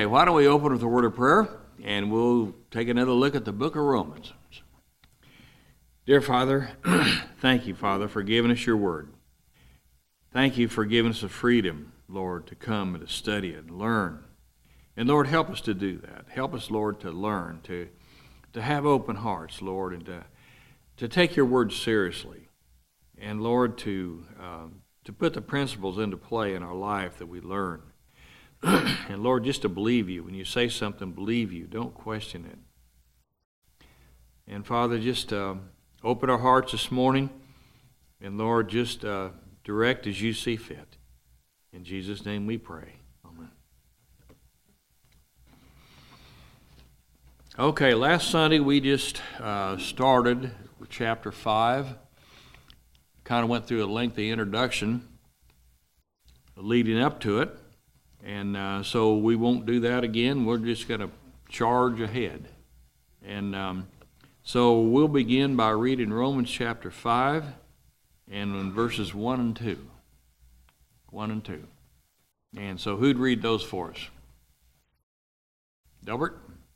why don't we open with a word of prayer, and we'll take another look at the book of Romans. Dear Father, thank you, Father, for giving us your word. Thank you for giving us the freedom, Lord, to come and to study it and learn. And Lord, help us to do that. Help us, Lord, to learn, to have open hearts, Lord, and to take your word seriously. And Lord, to put the principles into play in our life that we learn. And Lord, just to believe you. When you say something, believe you. Don't question it. And Father, just open our hearts this morning. And Lord, just direct as you see fit. In Jesus' name we pray. Amen. Okay, last Sunday we just started with chapter 5. Kind of went through a lengthy introduction leading up to it. And so we won't do that again. We're just going to charge ahead. And so we'll begin by reading Romans chapter 5 and in verses 1 and 2. 1 and 2. And so who'd read those for us? Delbert?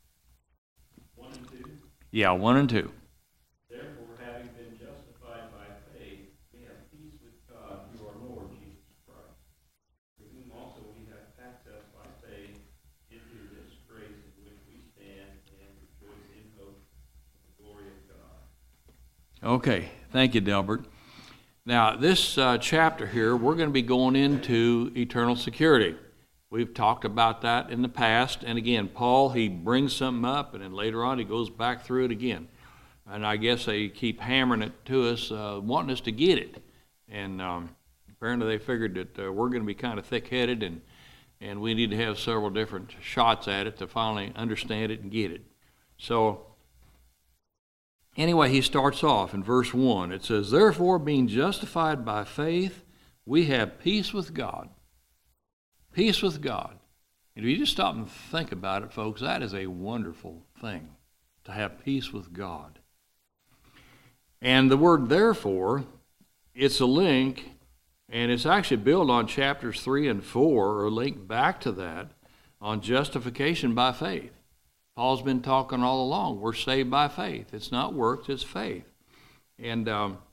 1 and 2? Yeah, 1 and 2. Therefore, having been justified by faith, we have peace with God through our Lord Jesus Christ, through whom also we have access by faith into this grace in which we stand and rejoice in hope of the glory of God. Okay, thank you, Delbert. Now, this chapter here, we're going to be going into eternal security. We've talked about that in the past. And again, Paul, he brings something up, and then later on he goes back through it again. And I guess they keep hammering it to us, wanting us to get it. And apparently they figured that we're going to be kind of thick-headed, and we need to have several different shots at it to finally understand it and get it. So anyway, he starts off in verse 1. It says, therefore, being justified by faith, we have peace with God. Peace with God. And if you just stop and think about it, folks, that is a wonderful thing, to have peace with God. And the word therefore, it's a link, and it's actually built on chapters 3 and 4, or linked back to that, on justification by faith. Paul's been talking all along. We're saved by faith. It's not works, it's faith. And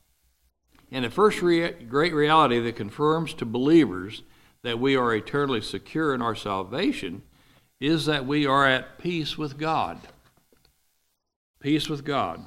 the first great reality that confirms to believers that we are eternally secure in our salvation is that we are at peace with God. Peace with God.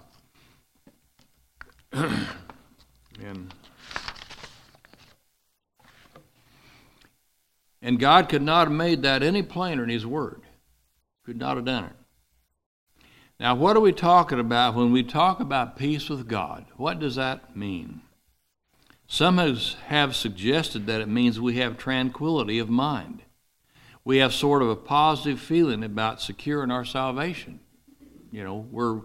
And God could not have made that any plainer in His Word. Could not have done it. Now, what are we talking about when we talk about peace with God? What does that mean? Some have suggested that it means we have tranquility of mind. We have sort of a positive feeling about securing our salvation. We're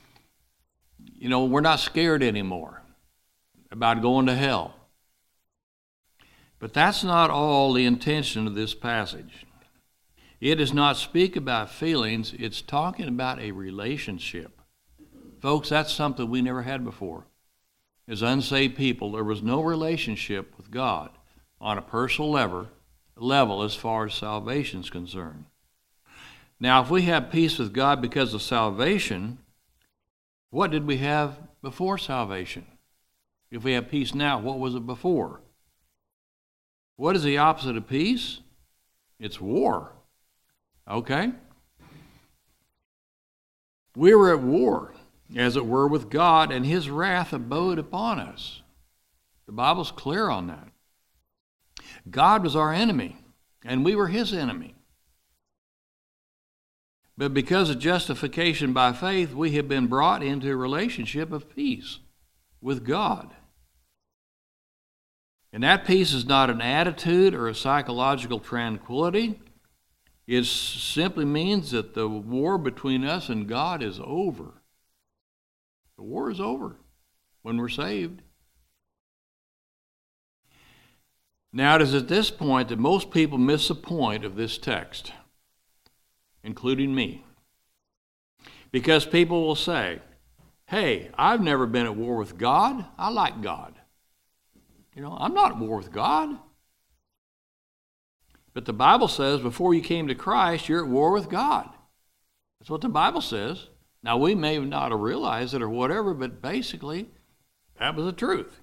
not scared anymore about going to hell. But that's not all the intention of this passage. It does not speak about feelings, it's talking about a relationship. Folks, that's something we never had before. As unsaved people, there was no relationship with God on a personal level as far as salvation is concerned. Now, if we have peace with God because of salvation, what did we have before salvation? If we have peace now, what was it before? What is the opposite of peace? It's war. Okay? We were at war, as it were, with God, and His wrath abode upon us. The Bible's clear on that. God was our enemy, and we were His enemy. But because of justification by faith, we have been brought into a relationship of peace with God. And that peace is not an attitude or a psychological tranquility. It simply means that the war between us and God is over. The war is over when we're saved. Now, it is at this point that most people miss the point of this text, including me. Because people will say, hey, I've never been at war with God. I like God. I'm not at war with God. But the Bible says before you came to Christ, you're at war with God. That's what the Bible says. Now, we may not have realized it or whatever, but basically, that was the truth.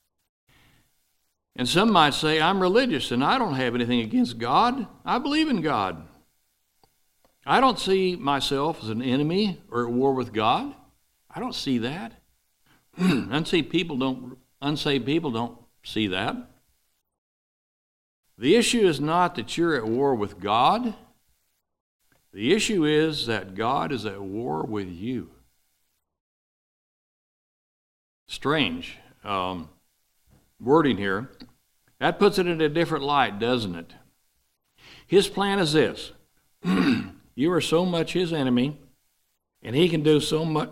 And some might say, I'm religious and I don't have anything against God. I believe in God. I don't see myself as an enemy or at war with God. I don't see that. Unsaved people don't see that. The issue is not that you're at war with God. The issue is that God is at war with you. Strange wording here. That puts it in a different light, doesn't it? His plan is this. You are so much his enemy, and he can do so much.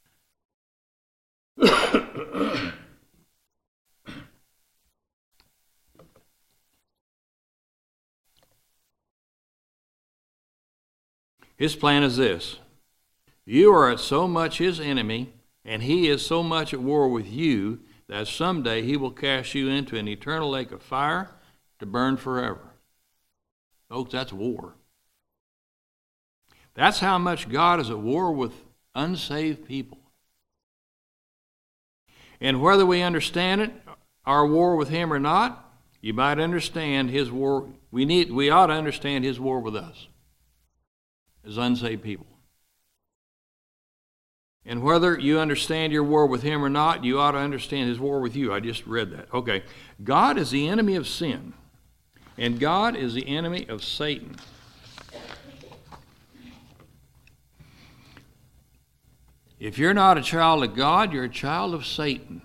His plan is this. You are so much his enemy, and he is so much at war with you, that someday he will cast you into an eternal lake of fire to burn forever. Folks, that's war. That's how much God is at war with unsaved people. And whether we understand it, our war with him or not, you might understand his war. We ought to understand his war with us as unsaved people. And whether you understand your war with him or not, you ought to understand his war with you. I just read that. Okay. God is the enemy of sin, and God is the enemy of Satan. If you're not a child of God, you're a child of Satan.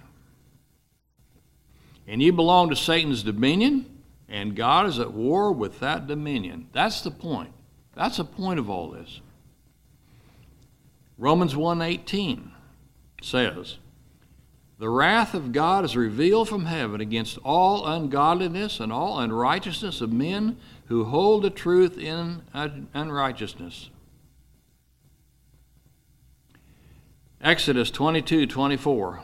And you belong to Satan's dominion, and God is at war with that dominion. That's the point. That's the point of all this. Romans 1:18 says, the wrath of God is revealed from heaven against all ungodliness and all unrighteousness of men who hold the truth in unrighteousness. Exodus 22:24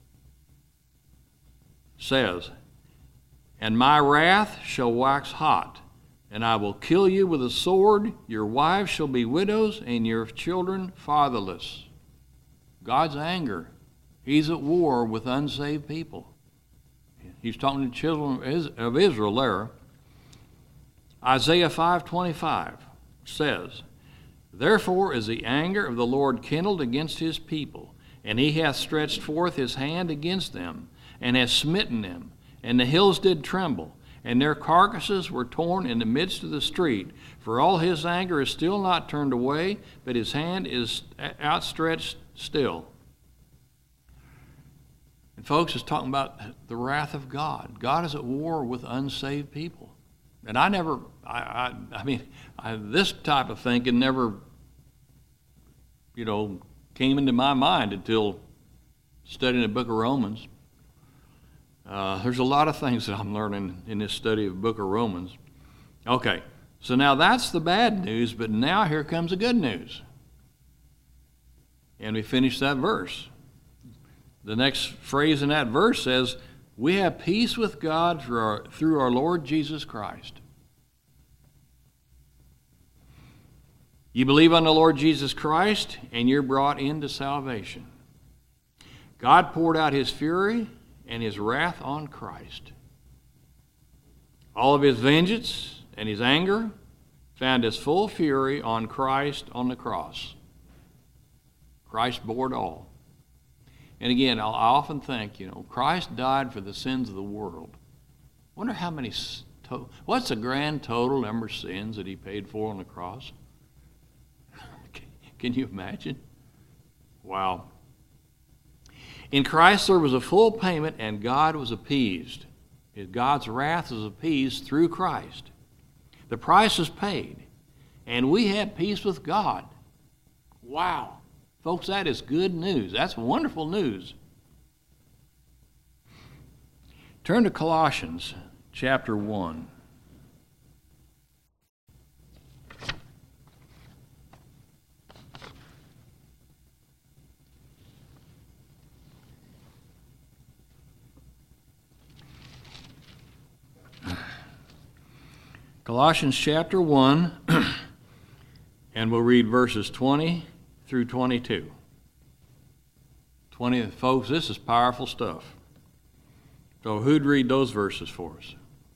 says, and my wrath shall wax hot, and I will kill you with a sword. Your wives shall be widows, and your children fatherless. God's anger. He's at war with unsaved people. He's talking to children of Israel there. Isaiah 5:25 says, therefore is the anger of the Lord kindled against his people, and he hath stretched forth his hand against them, and hath smitten them, and the hills did tremble, and their carcasses were torn in the midst of the street. For all his anger is still not turned away, but his hand is outstretched still. And folks, it's talking about the wrath of God. God is at war with unsaved people. And this type of thinking never, came into my mind until studying the book of Romans. There's a lot of things that I'm learning in this study of the book of Romans. Okay, so now that's the bad news, but now here comes the good news. And we finish that verse. The next phrase in that verse says, we have peace with God through our Lord Jesus Christ. You believe on the Lord Jesus Christ, and you're brought into salvation. God poured out his fury and his wrath on Christ. All of his vengeance and his anger found his full fury on Christ on the cross. Christ bore it all. And again, I often think, Christ died for the sins of the world. Wonder how many, what's the grand total number of sins that he paid for on the cross? Can you imagine? Wow. In Christ there was a full payment, and God was appeased. God's wrath was appeased through Christ. The price was paid, and we have peace with God. Wow. Folks, that is good news. That's wonderful news. Turn to Colossians chapter 1. Colossians chapter 1, and we'll read verses 20 through 22. 20, folks, this is powerful stuff. So who'd read those verses for us?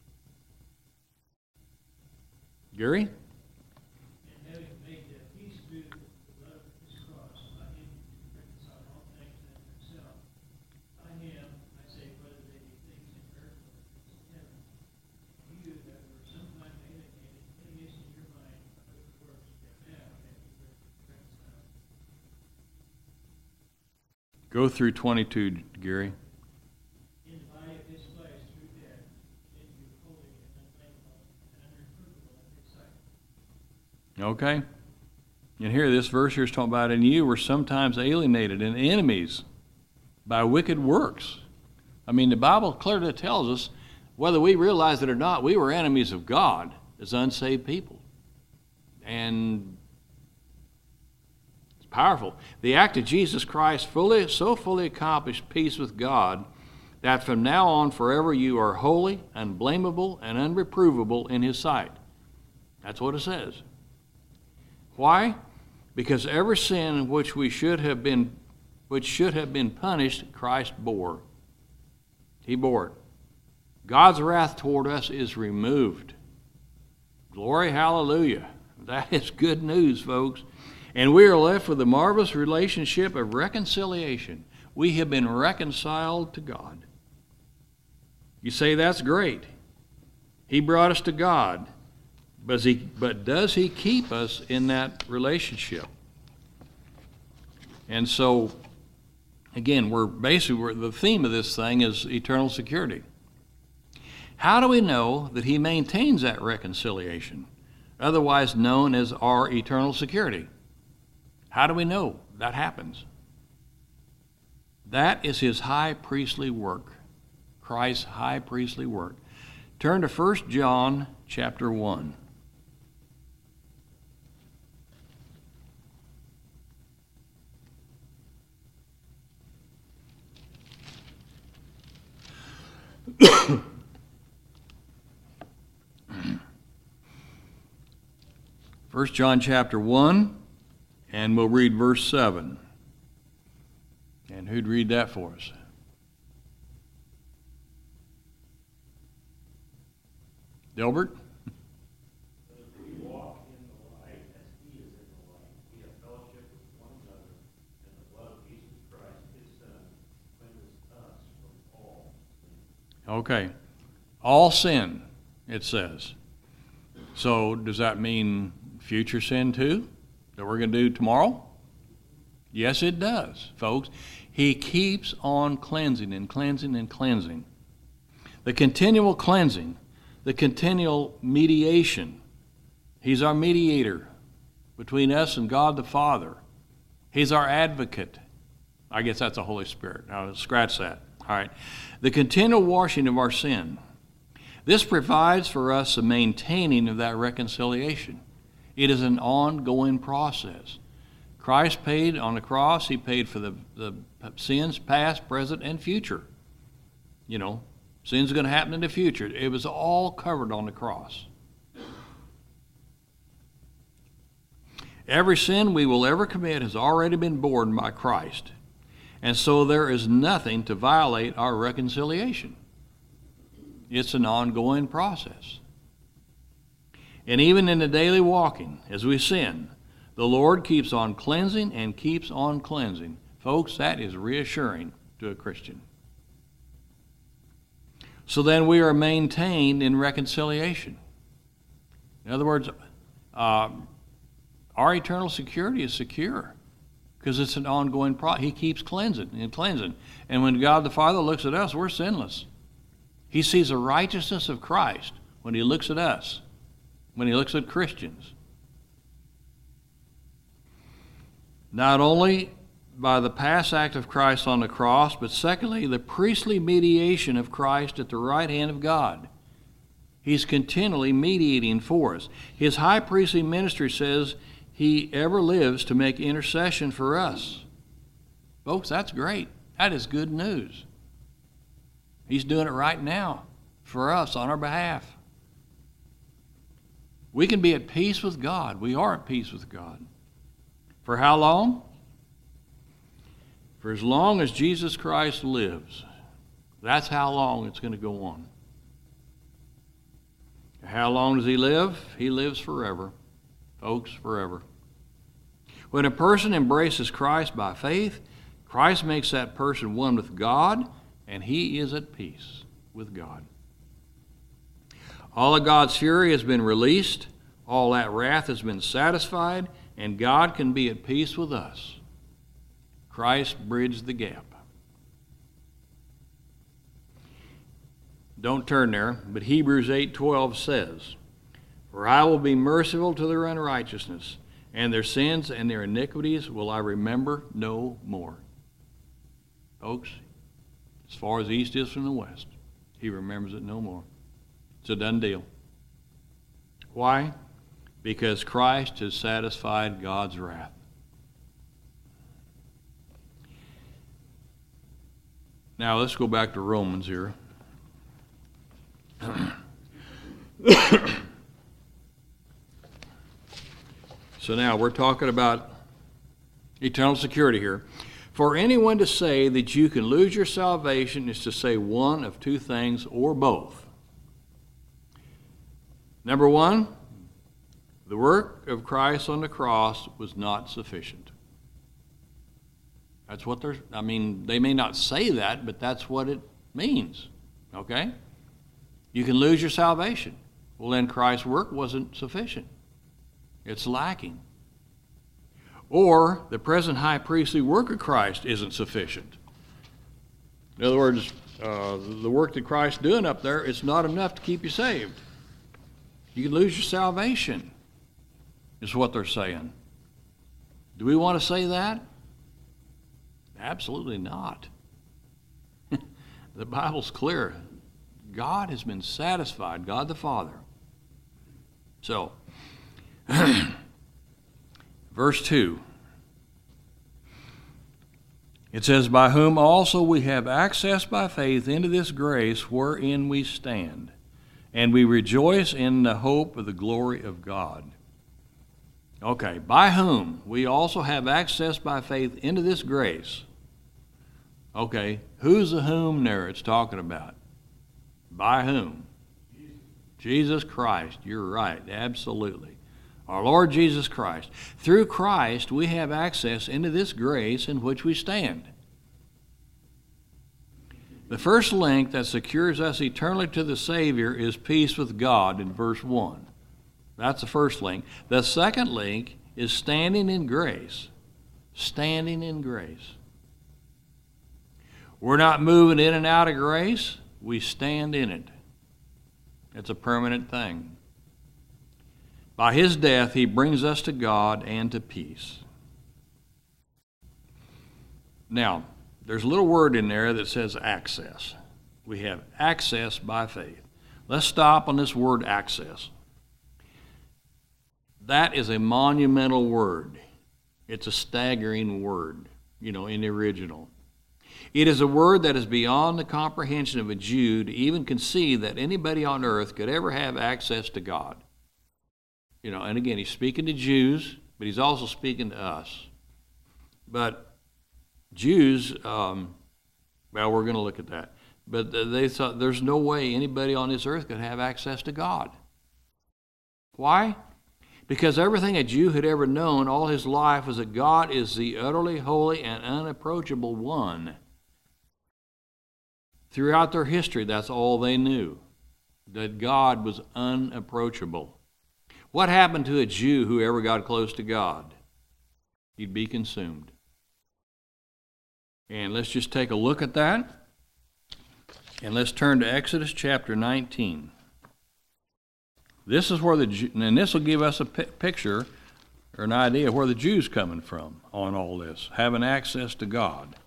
Gary? And having made peace through the blood of his cross, by him to reconcile all things unto himself. By him, I say, whether they be things in earth or things in heaven. You that were sometime alienated, enemies in your mind by wicked works, but now have you reconciled. Go through 22, Gary. In the body of his flesh through death, made you holy and unblameable and unreprovable in his sight. Okay? And here, this verse here is talking about, and you were sometimes alienated and enemies by wicked works. I mean, the Bible clearly tells us, whether we realize it or not, we were enemies of God as unsaved people. And it's powerful. The act of Jesus Christ so fully accomplished peace with God that from now on forever you are holy, unblameable, and unreprovable in his sight. That's what it says. Why? Because every sin which should have been punished, Christ bore. He bore it. God's wrath toward us is removed. Glory, hallelujah. That is good news, folks. And we are left with the marvelous relationship of reconciliation. We have been reconciled to God. You say, that's great. He brought us to God. But does he keep us in that relationship? And so, again, the theme of this thing is eternal security. How do we know that he maintains that reconciliation, otherwise known as our eternal security? How do we know that happens? That is his high priestly work, Christ's high priestly work. Turn to 1 John chapter 1. First John chapter 1, and we'll read verse 7. And who'd read that for us? Delbert? But if we walk in the light as he is in the light, we have fellowship with one another, and the blood of Jesus Christ, his Son, cleanses us from all sin. Okay. All sin, it says. So does that mean future sin too, that we're going to do tomorrow? Yes, it does, folks. He keeps on cleansing and cleansing and cleansing. The continual cleansing, the continual mediation. He's our mediator between us and God the Father. He's our advocate. I guess that's the Holy Spirit. Now, scratch that. All right. The continual washing of our sin. This provides for us a maintaining of that reconciliation. It is an ongoing process. Christ paid on the cross. He paid for the sins past, present, and future. You know, sins are going to happen in the future. It was all covered on the cross. Every sin we will ever commit has already been borne by Christ. And so there is nothing to violate our reconciliation. It's an ongoing process. And even in the daily walking, as we sin, the Lord keeps on cleansing and keeps on cleansing. Folks, that is reassuring to a Christian. So then we are maintained in reconciliation. In other words, our eternal security is secure because it's an ongoing process. He keeps cleansing and cleansing. And when God the Father looks at us, we're sinless. He sees the righteousness of Christ when he looks at us, when he looks at Christians. Not only by the past act of Christ on the cross, but secondly, the priestly mediation of Christ at the right hand of God. He's continually mediating for us. His high priestly ministry says he ever lives to make intercession for us. Folks, that's great. That is good news. He's doing it right now for us on our behalf. We can be at peace with God. We are at peace with God. For how long? For as long as Jesus Christ lives. That's how long it's going to go on. How long does he live? He lives forever. Folks, forever. When a person embraces Christ by faith, Christ makes that person one with God, and he is at peace with God. All of God's fury has been released, all that wrath has been satisfied, and God can be at peace with us. Christ bridged the gap. Don't turn there, but Hebrews 8:12 says, "For I will be merciful to their unrighteousness, and their sins and their iniquities will I remember no more." Folks, as far as the east is from the west, he remembers it no more. It's a done deal. Why? Because Christ has satisfied God's wrath. Now let's go back to Romans here. So now we're talking about eternal security here. For anyone to say that you can lose your salvation is to say one of two things or both. Number one, the work of Christ on the cross was not sufficient. That's what they may not say that, but that's what it means. Okay? You can lose your salvation. Well, then Christ's work wasn't sufficient. It's lacking. Or the present high priestly work of Christ isn't sufficient. In other words, the work that Christ's doing up there, it's not enough to keep you saved. You can lose your salvation, is what they're saying. Do we want to say that? Absolutely not. The Bible's clear. God has been satisfied, God the Father. So, verse 2. It says, "By whom also we have access by faith into this grace wherein we stand, and we rejoice in the hope of the glory of God." Okay, by whom we also have access by faith into this grace. Okay, who's the whom there it's talking about? By whom? Jesus Christ. You're right, absolutely. Our Lord Jesus Christ. Through Christ, we have access into this grace in which we stand. The first link that secures us eternally to the Savior is peace with God in verse 1. That's the first link. The second link is standing in grace. Standing in grace. We're not moving in and out of grace. We stand in it. It's a permanent thing. By his death, he brings us to God and to peace. Now, there's a little word in there that says access. We have access by faith. Let's stop on this word access. That is a monumental word. It's a staggering word, in the original. It is a word that is beyond the comprehension of a Jew to even conceive that anybody on earth could ever have access to God. And again, he's speaking to Jews, but he's also speaking to us. But Jews, we're going to look at that. But they thought there's no way anybody on this earth could have access to God. Why? Because everything a Jew had ever known all his life was that God is the utterly holy and unapproachable one. Throughout their history, that's all they knew, that God was unapproachable. What happened to a Jew who ever got close to God? He'd be consumed. And let's just take a look at that. And let's turn to Exodus chapter 19. This is where and this will give us a picture or an idea of where the Jews coming from on all this, having access to God.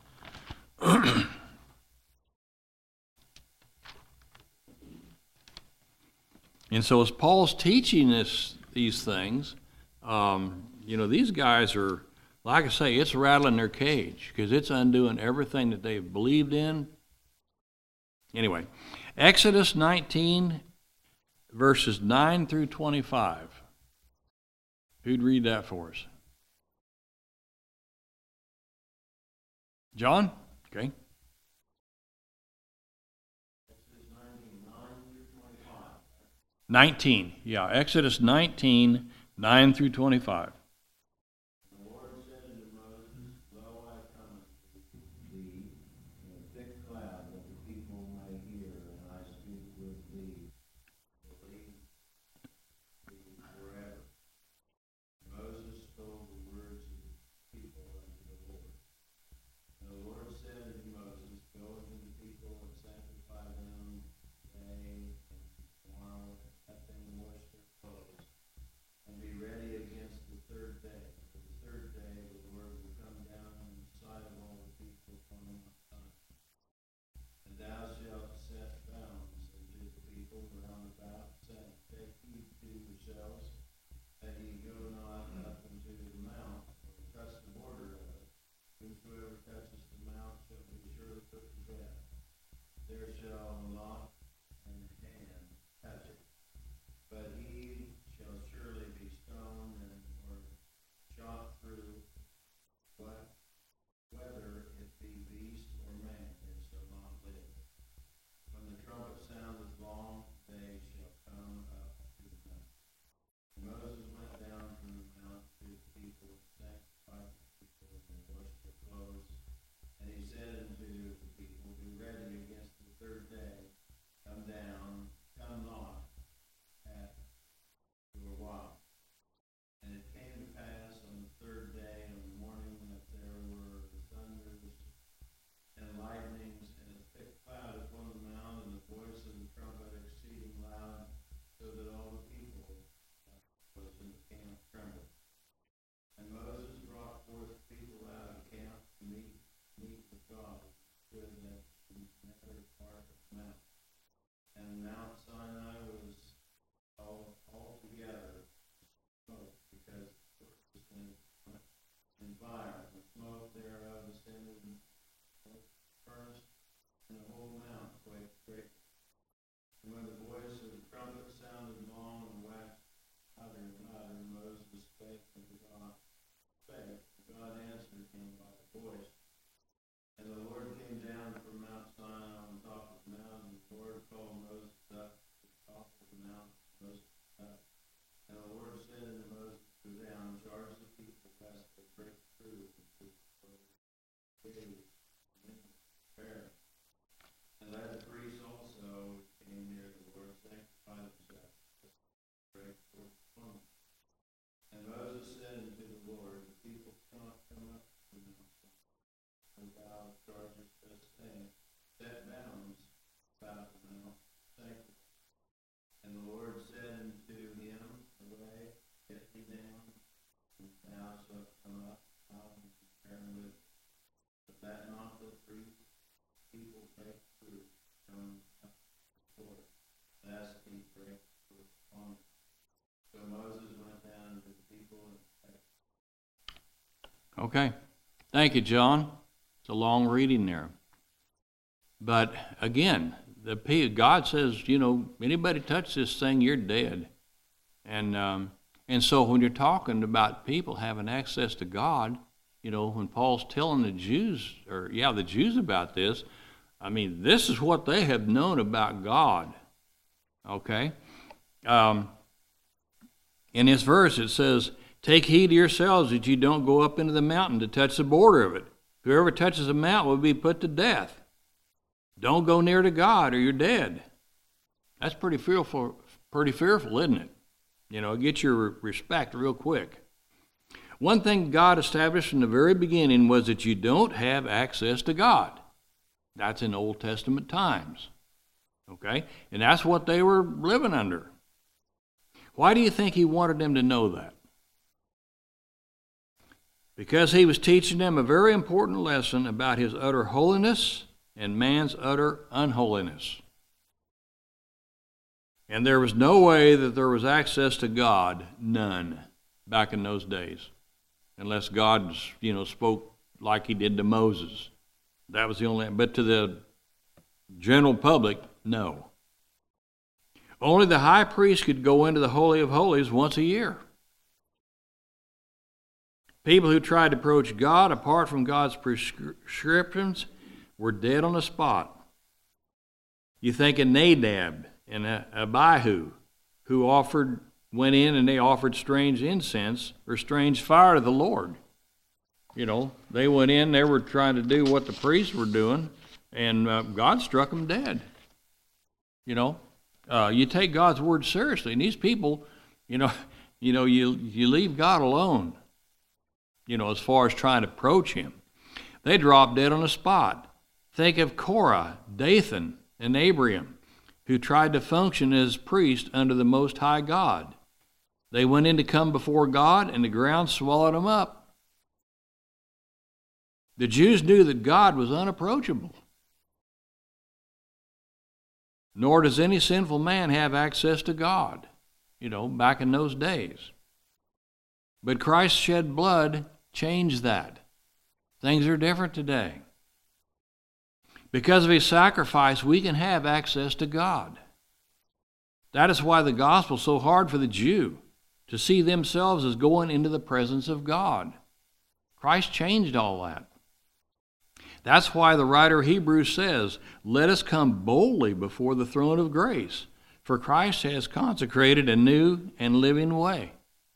And so as Paul's teaching these things, these guys are, like I say, it's rattling their cage because it's undoing everything that they've believed in. Anyway, Exodus 19, verses 9 through 25. Who'd read that for us? John? Okay. 19, yeah, Exodus 19, 9 through 25. The Lord said unto Moses, Lo, I come unto thee in a thick cloud, that the people may hear, and I speak with thee. Believe thee forever. Moses spoke the words of the people unto the Lord. And the Lord said unto Moses, Go unto the people and sanctify them today and tomorrow, and let them wash their clothes, and be ready against the third day. For the third day the Lord will come down in the sight of all the people upon Mount Sinai. And thou shalt set bounds unto the people round about, saying, Take heed to yourselves, that ye go not up into the mount, or touch the border of it. Whosoever touches the mount shall be surely put to death. There shall not an hand touch it, but he shall surely be stoned and or shot through. Whether it be beast or man, it shall not live. When the trumpet soundeth long, they shall come up to the mount. And Moses went down from the mount to the people and sanctified the people, and they washed their clothes. And he said unto the people, Be ready against the third day. Come down, come not at your watch. And it came to pass on the third day in the morning that there were thunders and lightnings and a thick cloud upon the mount, and the voice of the trumpet exceeding loud, so that all the people was in the camp trembled. And Moses brought forth the people out of the camp to meet with God, stood at the nether part of the mount. And Mount Sinai was altogether smoke, because it was in fire. The smoke thereof ascended in the furnace, and the whole mount quaked greatly. And when the voice of the trumpet sounded long and waxed louder and louder, Moses spake unto God. God answered him by the voice. And the Lord came down from Mount Sinai on the top of the mountain, and the Lord called Moses up to the top of the mountain. Moses up. And the Lord said unto Moses, Go down, charge the people, lest they break through into the prayer. And let the priests also, which came near the Lord, sanctify themselves, lest they break forth upon them. And Moses said unto the Lord, The people cannot come up to the mountain, and thou chargest us, saying, Set bounds about the mount, sanctify. And the Lord said unto him, Away, get thee down, and thou shalt come up out of the Aaron with thee. But that not the priests, people break through, come up to the Lord, lest he break through upon them. So Moses went down to the people and said, Okay. Thank you, John. It's a long reading there. But again, God says, anybody touch this thing, you're dead. And so when you're talking about people having access to God, when Paul's telling the Jews about this, I mean, this is what they have known about God. Okay? In this verse it says, Take heed to yourselves that you don't go up into the mountain to touch the border of it. Whoever touches the mountain will be put to death. Don't go near to God or you're dead. That's pretty fearful, isn't it? Get your respect real quick. One thing God established from the very beginning was that you don't have access to God. That's in Old Testament times. Okay? And that's what they were living under. Why do you think he wanted them to know that? Because he was teaching them a very important lesson about his utter holiness and man's utter unholiness. And there was no way that there was access to God, none, back in those days, unless God, spoke like he did to Moses. That was the only, but to the general public, no. Only the high priest could go into the Holy of Holies once a year. People who tried to approach God apart from God's prescriptions were dead on the spot. You think of Nadab and Abihu, who went in and they offered strange incense or strange fire to the Lord. You know, they went in, they were trying to do what the priests were doing, and God struck them dead. You know, you take God's word seriously, and these people, you leave God alone. You know, as far as trying to approach Him, they drop dead on the spot. Think of Korah, Dathan, and Abiram, who tried to function as priests under the Most High God. They went in to come before God, and the ground swallowed them up. The Jews knew that God was unapproachable. Nor does any sinful man have access to God, back in those days. But Christ's shed blood changed that. Things are different today. Because of His sacrifice, we can have access to God. That is why the gospel is so hard for the Jew, to see themselves as going into the presence of God. Christ changed all that. That's why the writer of Hebrews says, "Let us come boldly before the throne of grace, for Christ has consecrated a new and living way."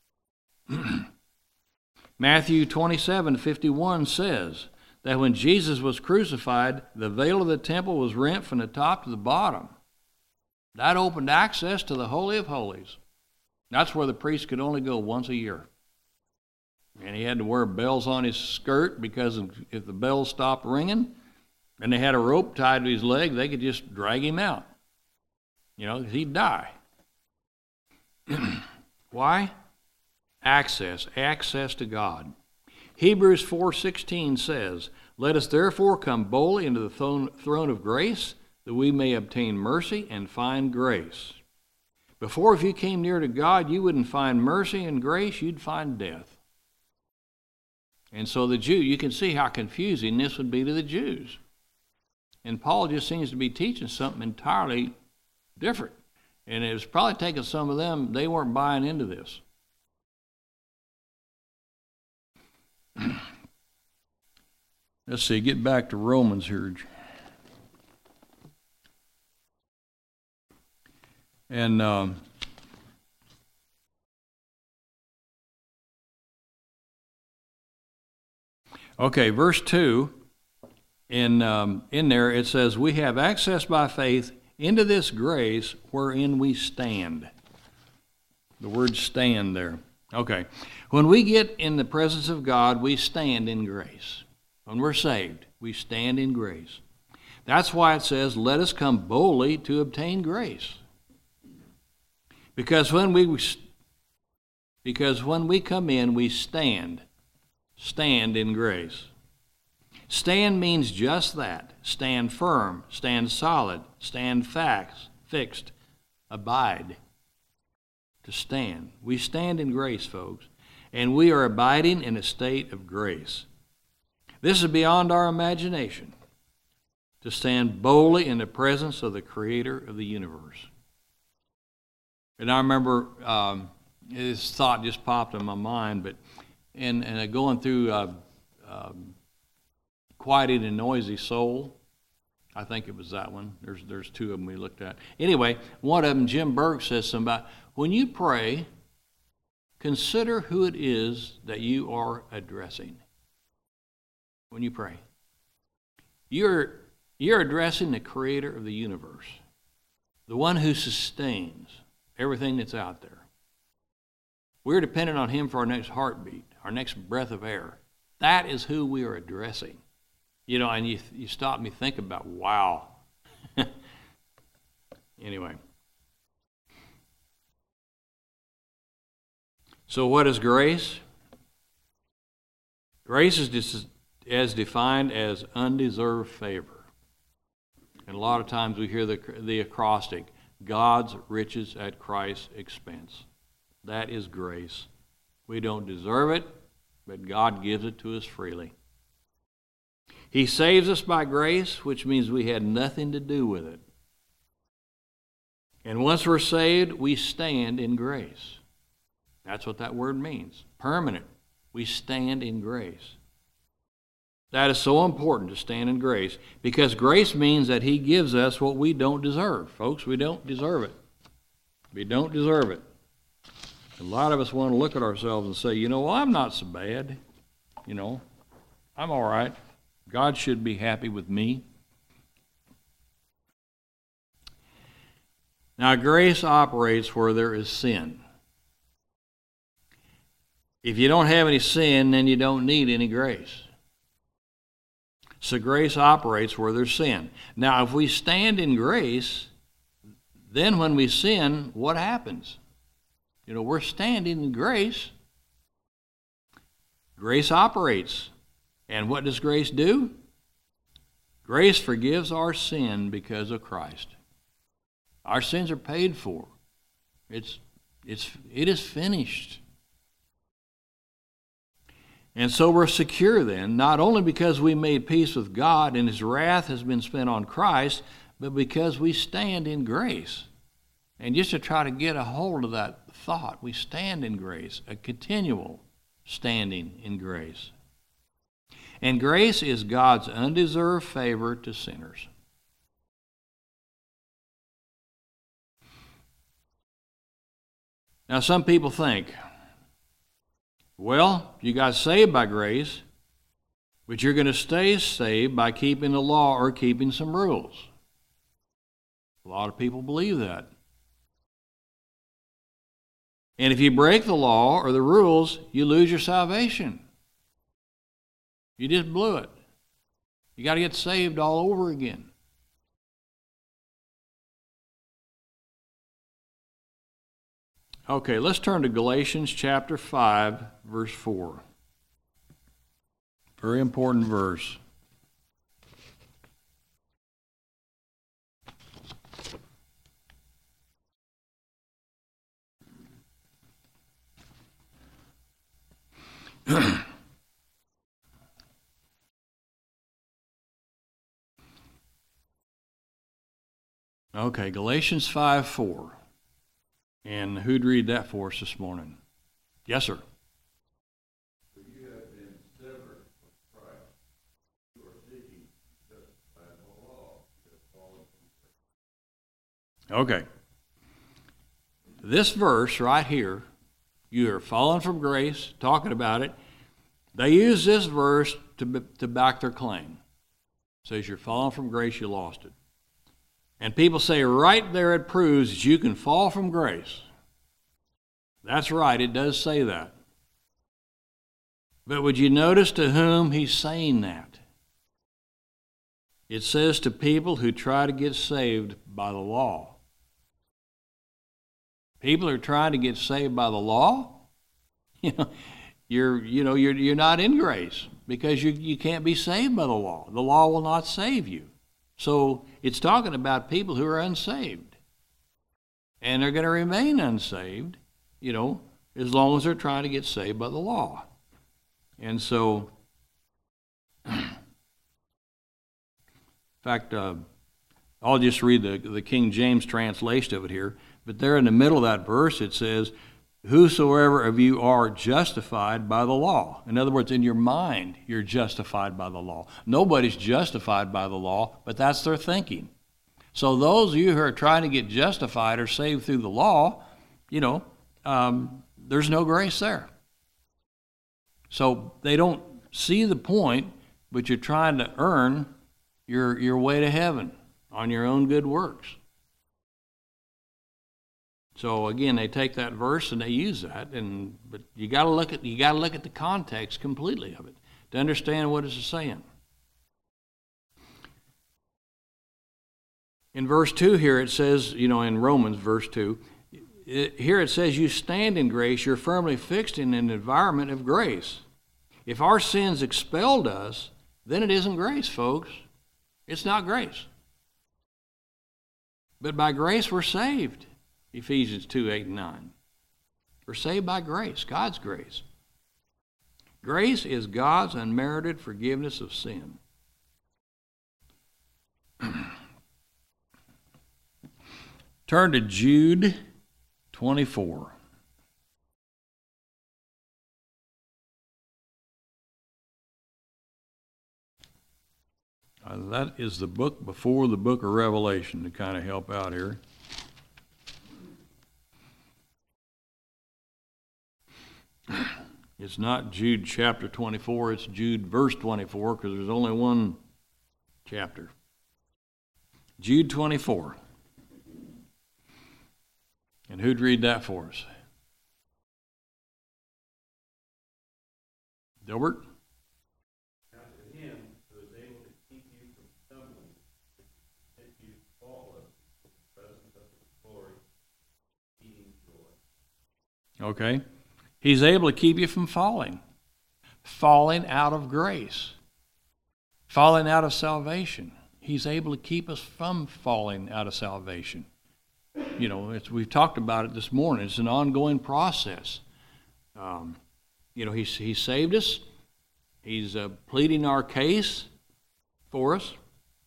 Matthew 27:51 says that when Jesus was crucified, the veil of the temple was rent from the top to the bottom. That opened access to the Holy of Holies. That's where the priest could only go once a year. And he had to wear bells on his skirt, because if the bells stopped ringing and they had a rope tied to his leg, they could just drag him out. He'd die. Why? Access to God. Hebrews 4:16 says, "Let us therefore come boldly into the throne of grace, that we may obtain mercy and find grace." Before, if you came near to God, you wouldn't find mercy and grace, you'd find death. And so the Jew, you can see how confusing this would be to the Jews. And Paul just seems to be teaching something entirely different. And it was probably taking some of them, they weren't buying into this. Let's see, get back to Romans here. And verse 2, in there it says, "We have access by faith into this grace wherein we stand." The word stand there. Okay. When we get in the presence of God, we stand in grace. When we're saved, we stand in grace. That's why it says, "Let us come boldly to obtain grace." Because when we come in, we stand in grace. Stand means just that. Stand firm, stand solid, stand fixed, abide. To stand. We stand in grace, folks, and we are abiding in a state of grace. This is beyond our imagination, to stand boldly in the presence of the Creator of the universe. And I remember this thought just popped in my mind, but in going through Quieting a Noisy Soul, I think it was that one. There's two of them we looked at. Anyway, one of them, Jim Berg, says something about, when you pray, consider who it is that you are addressing. When you pray, you're addressing the Creator of the universe, the one who sustains everything that's out there. We're dependent on Him for our next heartbeat, our next breath of air. That is who we are addressing. And you stop me think about, wow. Anyway. So what is grace? Grace is just as defined as undeserved favor. And a lot of times we hear the acrostic, God's riches at Christ's expense. That is grace. We don't deserve it, but God gives it to us freely. He saves us by grace, which means we had nothing to do with it. And once we're saved, we stand in grace. That's what that word means. Permanent. We stand in grace. That is so important, to stand in grace, because grace means that he gives us what we don't deserve. Folks, we don't deserve it. We don't deserve it. A lot of us want to look at ourselves and say, well, I'm not so bad. I'm all right. God should be happy with me. Now, grace operates where there is sin. If you don't have any sin, then you don't need any grace. So grace operates where there's sin. Now, if we stand in grace, then when we sin, what happens? We're standing in grace. Grace operates. And what does grace do? Grace forgives our sin because of Christ. Our sins are paid for. It is finished. And so we're secure then, not only because we made peace with God and his wrath has been spent on Christ, but because we stand in grace. And just to try to get a hold of that thought, we stand in grace, a continual standing in grace. And grace is God's undeserved favor to sinners. Now, some people think, well, you got saved by grace, but you're going to stay saved by keeping the law or keeping some rules. A lot of people believe that. And if you break the law or the rules, you lose your salvation. You just blew it. You got to get saved all over again. Okay, let's turn to Galatians chapter 5, verse 4. Very important verse. Okay, Galatians 5:4. And who'd read that for us this morning? Yes, sir. For you have been severed from Christ. You are seeking justified by the law. You have fallen from grace. Okay. This verse right here, you are fallen from grace, talking about it. They use this verse to back their claim. It says you're fallen from grace, you lost it. And people say right there it proves that you can fall from grace. That's right, it does say that. But would you notice to whom he's saying that? It says to people who try to get saved by the law. People who are trying to get saved by the law, you're not in grace because you can't be saved by the law. The law will not save you. So it's talking about people who are unsaved. And they're going to remain unsaved, as long as they're trying to get saved by the law. And so, in fact, I'll just read the King James translation of it here. But there in the middle of that verse it says, whosoever of you are justified by the law. In other words, in your mind, you're justified by the law. Nobody's justified by the law, but that's their thinking. So those of you who are trying to get justified or saved through the law, there's no grace there. So they don't see the point, but you're trying to earn your way to heaven on your own good works. So again, they take that verse and they use that, but you got to look at the context completely of it to understand what it's saying. In verse 2 here it says, in Romans verse 2, here it says you stand in grace, you're firmly fixed in an environment of grace. If our sins expelled us, then it isn't grace, folks. It's not grace. But by grace we're saved. Ephesians 2:8-9. We're saved by grace, God's grace. Grace is God's unmerited forgiveness of sin. Turn to Jude 24. That is the book before the book of Revelation to kind of help out here. It's not Jude chapter 24, it's Jude verse 24, because there's only one chapter. Jude 24. And who'd read that for us? Dilbert? Now to him who is able to keep you from stumbling, that you faultless in the presence of his glory, exceeding joy. Okay. He's able to keep you from falling out of grace, falling out of salvation. He's able to keep us from falling out of salvation. You know, we've talked about it this morning. It's an ongoing process. You know, he saved us. He's pleading our case for us.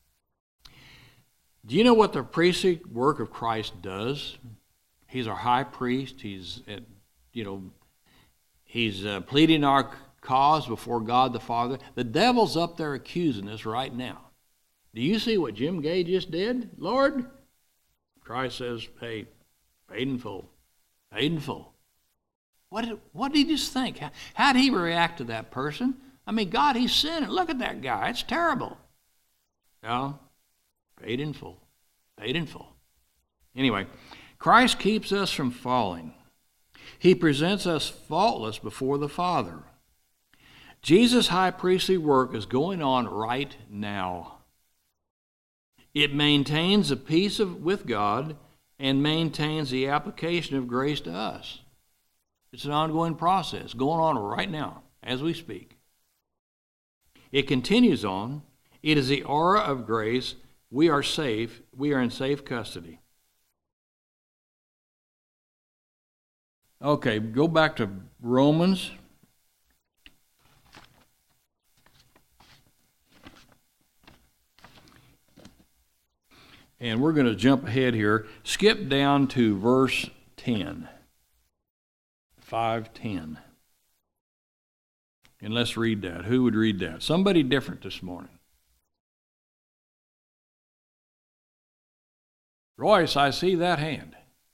Do you know what the priestly work of Christ does? He's our high priest. He's pleading our cause before God the Father. The devil's up there accusing us right now. Do you see what Jim Gay just did? Lord, Christ says, hey, paid in full. Paid in full. What did he just think? How did he react to that person? I mean, God, he's sinning. Look at that guy. It's terrible. No, paid in full. Paid in full. Anyway, Christ keeps us from falling. He presents us faultless before the Father. Jesus' high priestly work is going on right now. It maintains a peace with God and maintains the application of grace to us. It's an ongoing process going on right now as we speak. It continues on. It is the aura of grace. We are safe. We are in safe custody. Okay, go back to Romans. And we're going to jump ahead here. Skip down to verse 10. 5:10. And let's read that. Who would read that? Somebody different this morning. Royce, I see that hand.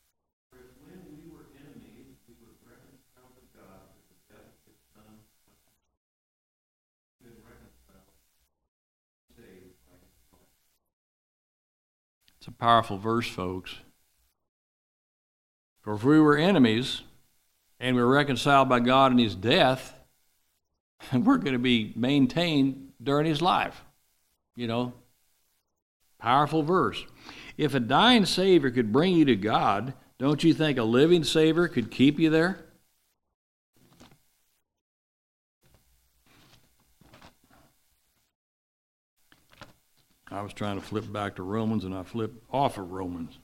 It's a powerful verse, folks. For if we were enemies and we were reconciled by God in his death, we're going to be maintained during his life. You know, powerful verse. If a dying Savior could bring you to God, don't you think a living Savior could keep you there? I was trying to flip back to Romans, and I flipped off of Romans.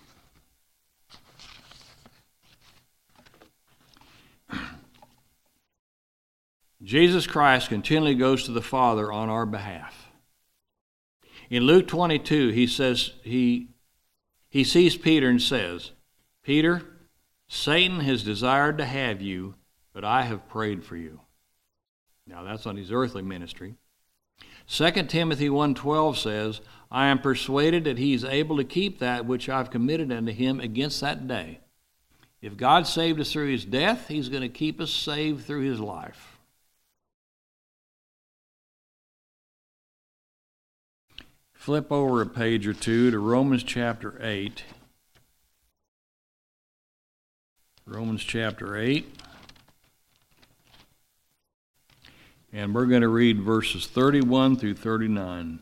Jesus Christ continually goes to the Father on our behalf. In Luke 22, he says he sees Peter and says, Peter, Satan has desired to have you, but I have prayed for you. Now that's on his earthly ministry. 2 Timothy 1:12 says, I am persuaded that he is able to keep that which I've committed unto him against that day. If God saved us through his death, he's going to keep us saved through his life. Flip over a page or two to Romans chapter 8. Romans chapter 8. And we're going to read verses 31 through 39.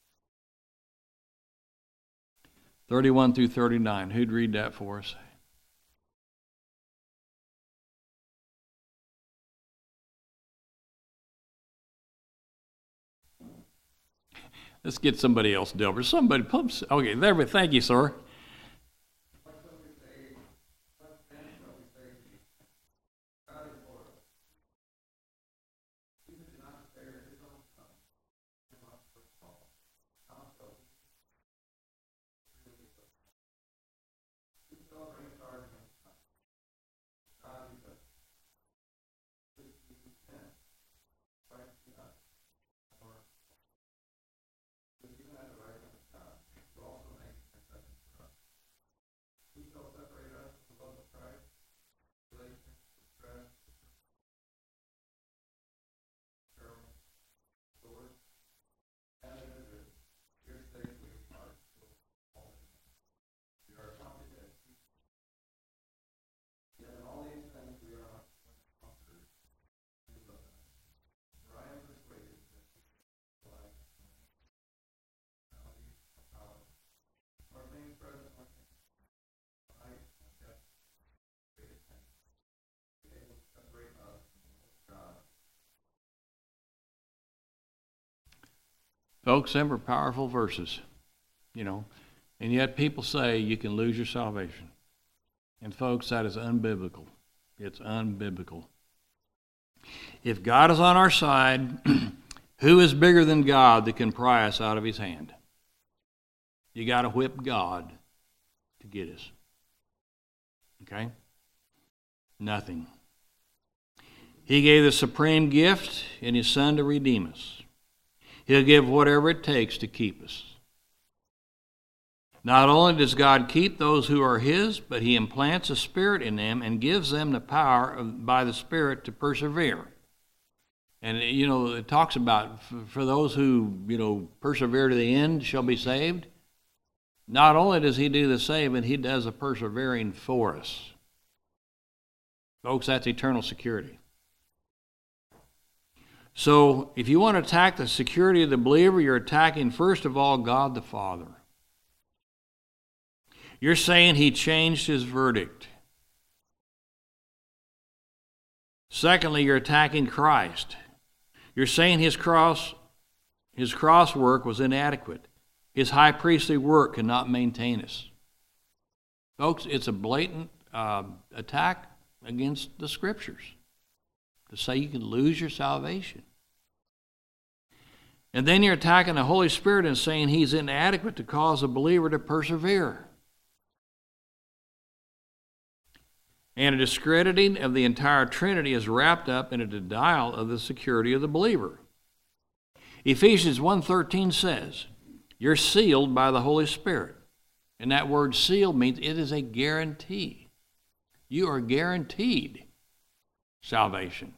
31 through 39. Who'd read that for us? Let's get somebody else, Delbert. Somebody pumps. Okay, there. Thank you, sir. Folks, them are powerful verses, you know. And yet people say you can lose your salvation. And folks, that is unbiblical. It's unbiblical. If God is on our side, who is bigger than God that can pry us out of his hand? You got to whip God to get us. Okay? Nothing. He gave the supreme gift in his Son to redeem us. He'll give whatever it takes to keep us. Not only does God keep those who are his, but he implants a spirit in them and gives them the power by the Spirit to persevere. And, you know, it talks about for those who, you know, persevere to the end shall be saved. Not only does he do the saving, he does the persevering for us. Folks, that's eternal security. So, if you want to attack the security of the believer, you're attacking, first of all, God the Father. You're saying he changed his verdict. Secondly, you're attacking Christ. You're saying his cross work was inadequate. His high priestly work cannot maintain us. Folks, it's a blatant attack against the Scriptures to say you can lose your salvation. And then you're attacking the Holy Spirit and saying he's inadequate to cause a believer to persevere. And a discrediting of the entire Trinity is wrapped up in a denial of the security of the believer. Ephesians 1:13 says, you're sealed by the Holy Spirit. And that word sealed means it is a guarantee. You are guaranteed salvation.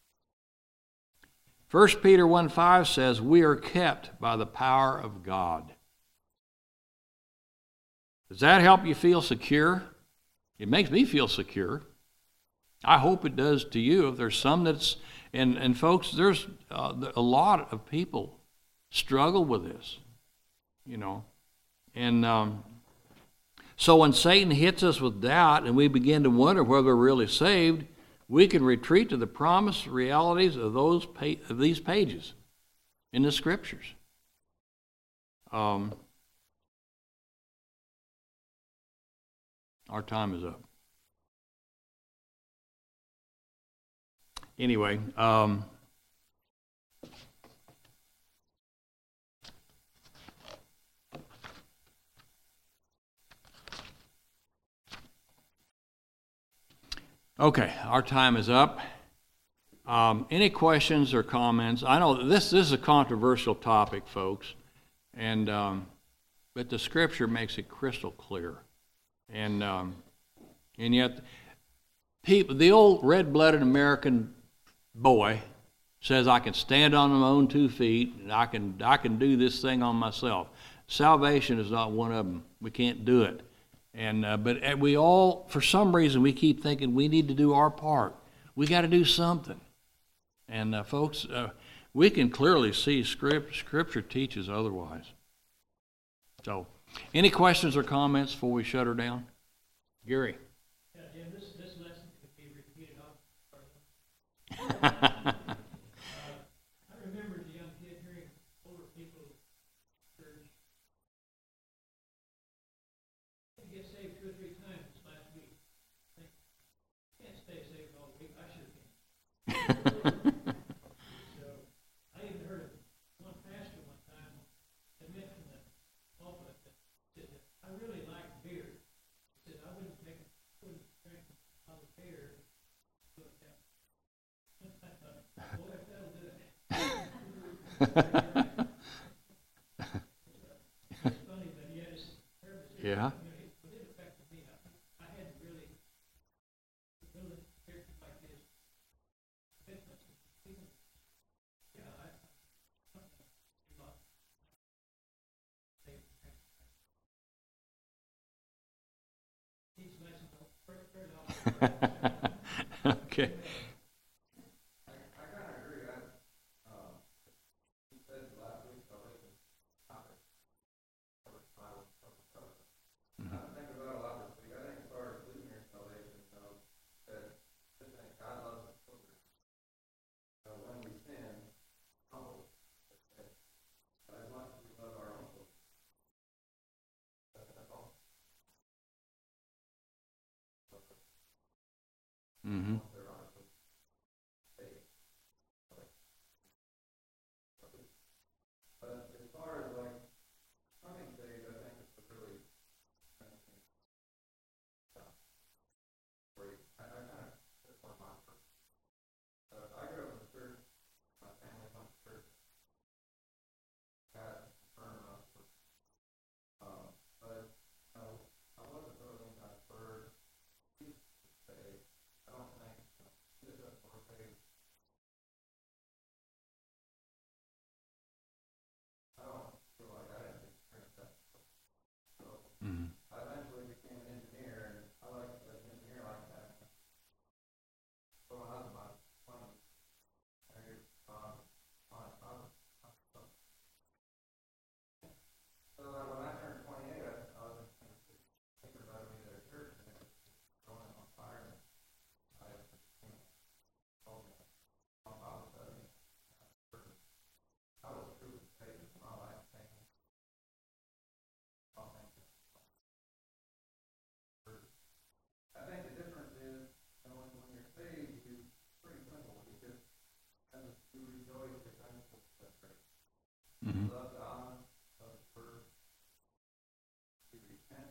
1 Peter 1:5 says, we are kept by the power of God. Does that help you feel secure? It makes me feel secure. I hope it does to you. If there's some that's, and folks, there's a lot of people struggle with this, you know. And so when Satan hits us with doubt and we begin to wonder whether we're really saved, we can retreat to the promised realities of these pages in the Scriptures. Our time is up. Anyway, okay, our time is up. Any questions or comments? I know this is a controversial topic, folks, and but the Scripture makes it crystal clear. And yet, people, the old red-blooded American boy says, I can stand on my own 2 feet, and I can do this thing on myself. Salvation is not one of them. We can't do it. And but we all, for some reason, we keep thinking we need to do our part. We got to do something. And folks, we can clearly see Scripture teaches otherwise. So, any questions or comments before we shut her down? Gary. Yeah, Jim, this lesson could be repeated often. I remember as a young kid hearing older people in church. I get saved 2 or 3 times this last week. I think, I can't stay saved all week. I sure can. So, I even heard of one pastor one time admit from the pulpit that said, I really like beer. He said, I wouldn't drink all the beer. But, I thought, boy, if that'll do it. It's funny, but yet it's terrible. Yeah. But it affected me. I had to really build a character like this. Yeah, these lessons are Okay. Mhm. love God, love the Word, you repent,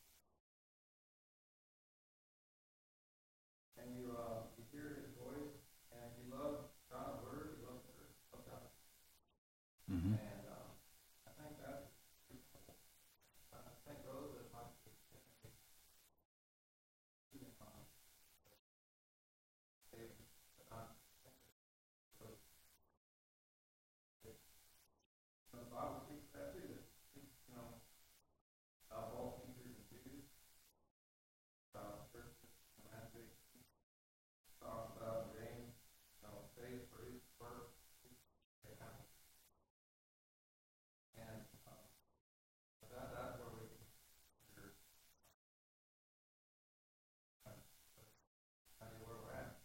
and you hear His voice, and you love God's Word, you love God. Mhm. And I think that's, I think those that might be the Bible teaches that too, that, you know, all teachers and Jews, churches, monastic, talks about James, you know, faith, fruit, work, and that's where we I mean, where we're at.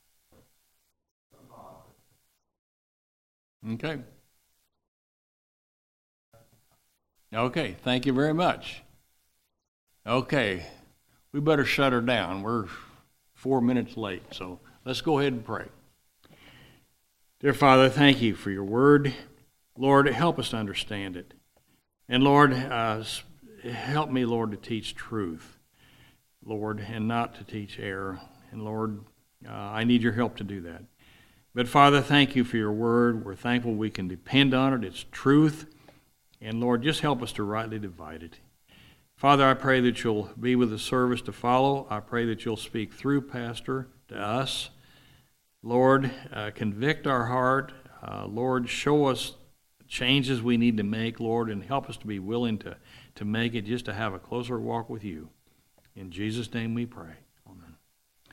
Okay. Okay, thank you very much. Okay, we better shut her down. We're 4 minutes late, so let's go ahead and pray. Dear Father, thank you for your word. Lord, help us to understand it. And Lord, help me, Lord, to teach truth, Lord, and not to teach error. And Lord, I need your help to do that. But Father, thank you for your word. We're thankful we can depend on it. It's truth. And Lord, just help us to rightly divide it. Father, I pray that you'll be with the service to follow. I pray that you'll speak through Pastor to us. Lord, convict our heart. Lord, show us changes we need to make, Lord, and help us to be willing to make it, just to have a closer walk with you. In Jesus' name we pray.